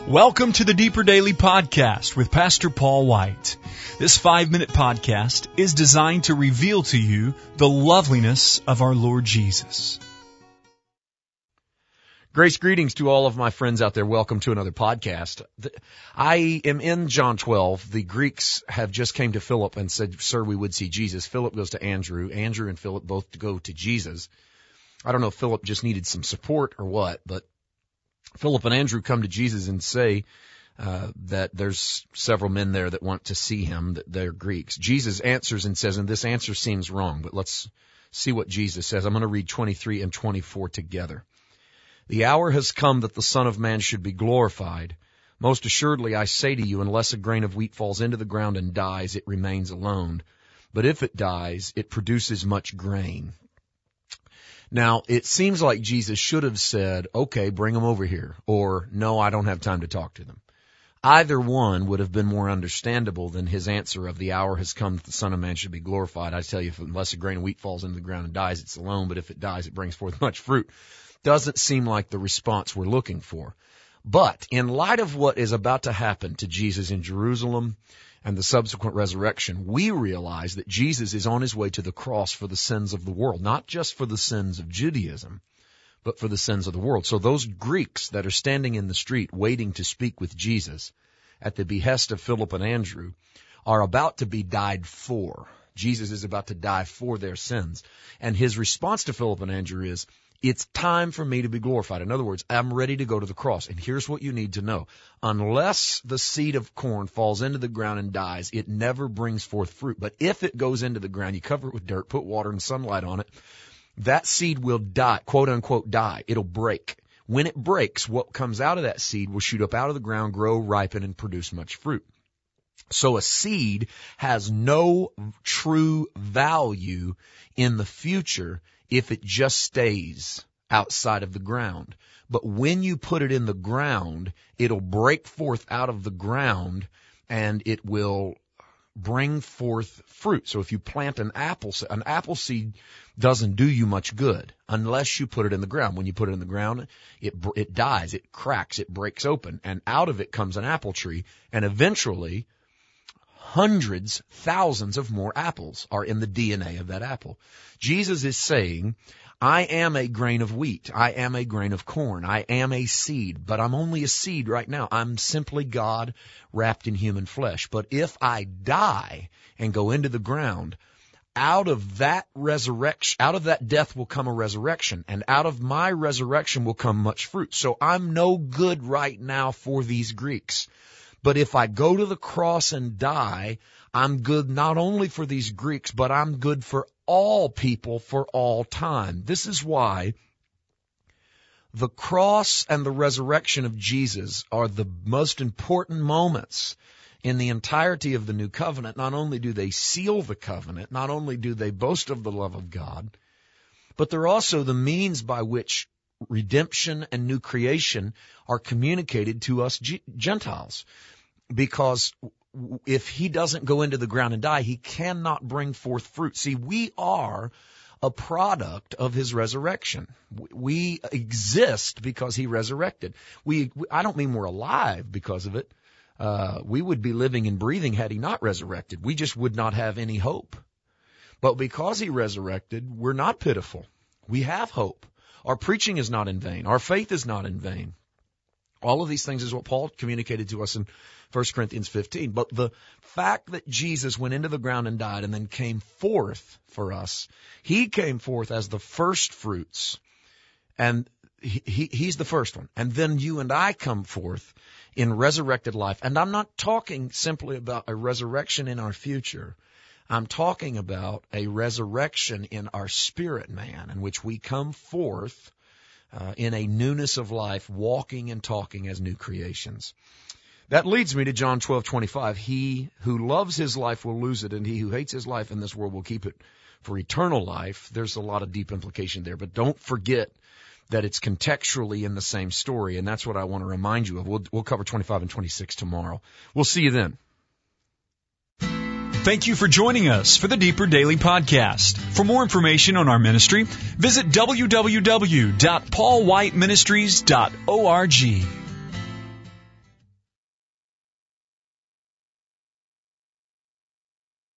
Welcome to the Deeper Daily Podcast with Pastor Paul White. This 5-minute podcast is designed to reveal to you the loveliness of our Lord Jesus. Grace greetings to all of my friends out there. Welcome to another podcast. I am in John 12. The Greeks have just came to Philip and said, "Sir, we would see Jesus." Philip goes to Andrew. Andrew and Philip both go to Jesus. I don't know if Philip just needed some support or what, but Philip and Andrew come to Jesus and say that there's several men there that want to see him, that they're Greeks. Jesus answers and says, and this answer seems wrong, but let's see what Jesus says. I'm going to read 23 and 24 together. "The hour has come that the Son of Man should be glorified. Most assuredly, I say to you, unless a grain of wheat falls into the ground and dies, it remains alone. But if it dies, it produces much grain." Now, it seems like Jesus should have said, "Okay, bring them over here," or "No, I don't have time to talk to them." Either one would have been more understandable than his answer of "The hour has come that the Son of Man should be glorified. I tell you, unless a grain of wheat falls into the ground and dies, it's alone, but if it dies, it brings forth much fruit." Doesn't seem like the response we're looking for. But in light of what is about to happen to Jesus in Jerusalem and the subsequent resurrection, we realize that Jesus is on his way to the cross for the sins of the world, not just for the sins of Judaism, but for the sins of the world. So those Greeks that are standing in the street waiting to speak with Jesus at the behest of Philip and Andrew are about to be died for. Jesus is about to die for their sins. And his response to Philip and Andrew is, "It's time for me to be glorified." In other words, I'm ready to go to the cross. And here's what you need to know. Unless the seed of corn falls into the ground and dies, it never brings forth fruit. But if it goes into the ground, you cover it with dirt, put water and sunlight on it, that seed will die, quote unquote die. It'll break. When it breaks, what comes out of that seed will shoot up out of the ground, grow, ripen, and produce much fruit. So a seed has no true value in the future if it just stays outside of the ground. But when you put it in the ground, it'll break forth out of the ground and it will bring forth fruit. So if you plant an apple seed doesn't do you much good unless you put it in the ground. When you put it in the ground, it dies, it cracks, it breaks open, and out of it comes an apple tree, and eventually hundreds, thousands of more apples are in the DNA of that apple. Jesus is saying, I am a grain of wheat. I am a grain of corn. I am a seed, but I'm only a seed right now. I'm simply God wrapped in human flesh. But if I die and go into the ground, out of that resurrection, out of that death will come a resurrection, and out of my resurrection will come much fruit. So I'm no good right now for these Greeks. But if I go to the cross and die, I'm good not only for these Greeks, but I'm good for all people for all time. This is why the cross and the resurrection of Jesus are the most important moments in the entirety of the new covenant. Not only do they seal the covenant, not only do they boast of the love of God, but they're also the means by which redemption and new creation are communicated to us Gentiles. Because if he doesn't go into the ground and die, he cannot bring forth fruit. See, we are a product of his resurrection. We exist because he resurrected. I don't mean we're alive because of it. We would be living and breathing had he not resurrected. We just would not have any hope. But because he resurrected, we're not pitiful. We have hope. Our preaching is not in vain. Our faith is not in vain. All of these things is what Paul communicated to us in 1 Corinthians 15. But the fact that Jesus went into the ground and died and then came forth for us, he came forth as the first fruits, and he's the first one. And then you and I come forth in resurrected life. And I'm not talking simply about a resurrection in our future. I'm talking about a resurrection in our spirit man, in which we come forth in a newness of life, walking and talking as new creations. That leads me to John 12:25. He who loves his life will lose it, and he who hates his life in this world will keep it for eternal life. There's a lot of deep implication there, but don't forget that it's contextually in the same story, and that's what I want to remind you of. We'll cover 25 and 26 tomorrow. We'll see you then. Thank you for joining us for the Deeper Daily Podcast. For more information on our ministry, visit www.paulwhiteministries.org.